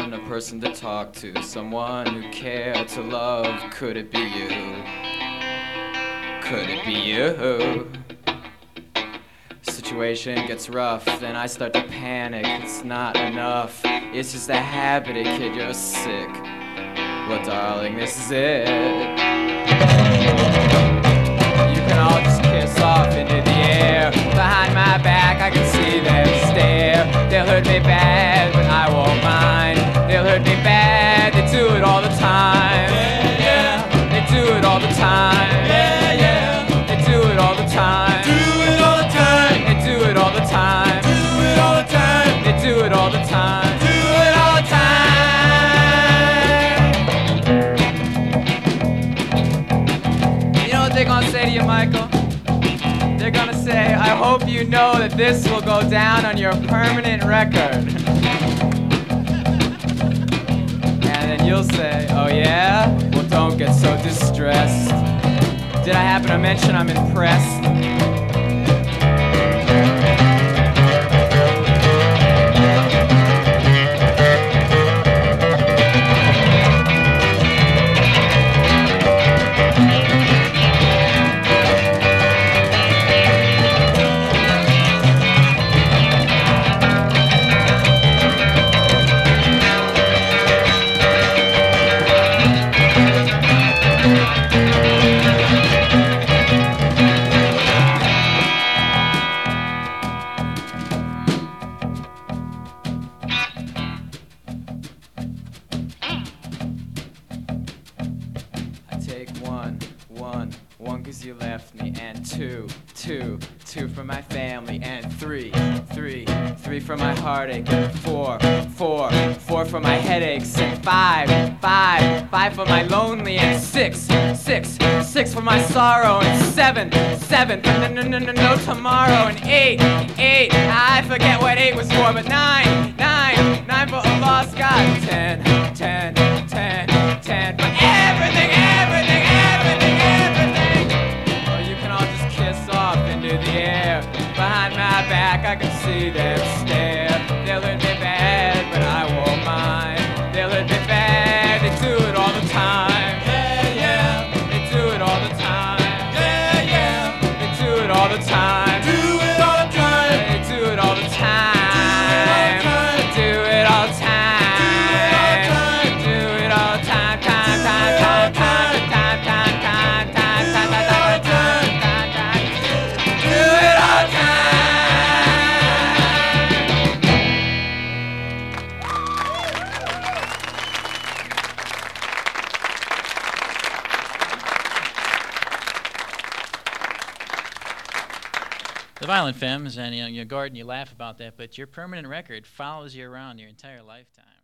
want a person to talk to, someone who cared to love. Could it be you? Could it be you? Situation gets rough, then I start to panic. It's not enough, it's just a habit, kid, you're sick. Well, darling, this is it. You can all just kiss off into the air. Behind my back, I can see them stare. They'll hurt me bad, but I won't mind. They'll hurt me bad, they do it all the time. Yeah, yeah, they do it all the time. Yeah, yeah, they do it all the time. Do it all the time. They do it all the time. Do it all the time. They do it all the time. Do it all the time. You know what they're gonna say to you, Michael? They're gonna say, I hope you know that this will go down on your permanent record. And then you'll say, oh yeah? Well, don't get so distressed. Did I happen to mention I'm impressed? One 'cause you left me, and two for my family, and three for my heartache, and four for my headaches, and five for my lonely, and six for my sorrow, and seven for no tomorrow, and eight, I forget what 8 was for, but nine for a lost God, 10 for everything. Into the air, behind my back I can see them stare. They'll hurt me bad, but I won't mind. They'll hurt me bad, they do it all the time. Yeah, yeah, they do it all the time. Yeah, yeah, they do it all the time. Do it all the time. They do it all the time. Do it all the time. Do it all the time. The Violent Femmes, and Gordon, you laugh about that, but your permanent record follows you around your entire lifetime.